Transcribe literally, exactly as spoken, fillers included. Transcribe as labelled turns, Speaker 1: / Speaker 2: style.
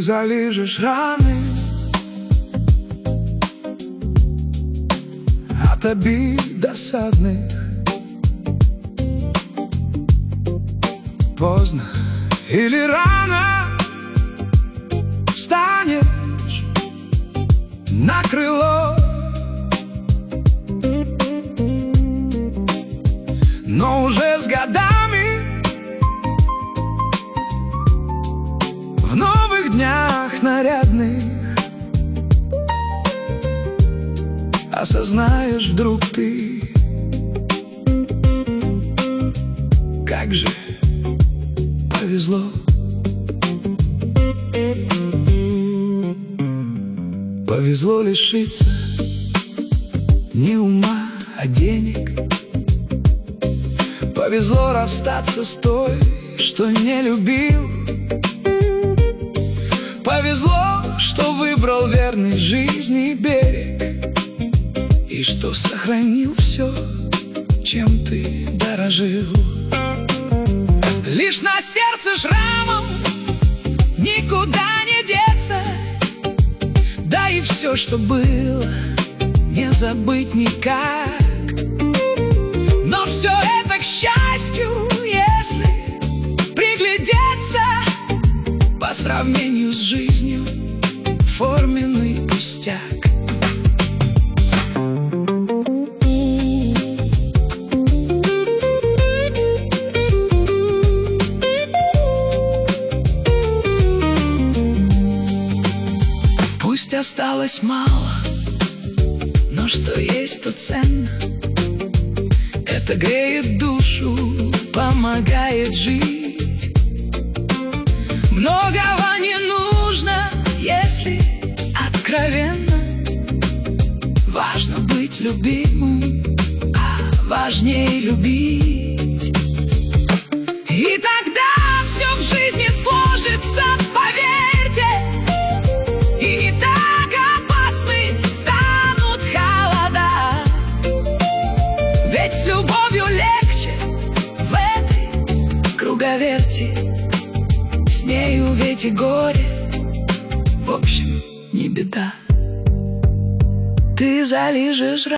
Speaker 1: залижешь раны от обид досадных. Поздно или рано встанешь на крыло, но уже с годами в новых днях нарядных осознаешь вдруг ты, как же повезло. Повезло лишиться не ума, а денег. Повезло расстаться с той, что не любил. Повезло, что выбрал верный жизни берег, и что сохранил все, чем ты дорожил. Лишь на сердце шрамом никуда не деться, да и все, что было, не забыть никак. Но все это, к счастью, если приглядеться, по сравнению с жизнью форменный пустяк. Пусть осталось мало, но что есть, то ценно. Это греет душу, помогает жить. Многого не нужно, если откровенно. Важно быть любимым, а важнее любить. И тогда все в жизни сложится, поверьте. И не так опасны станут холода, ведь с любовью легче в этой круговерти. С нею ведь и горе, в общем, не беда. Ты залижешь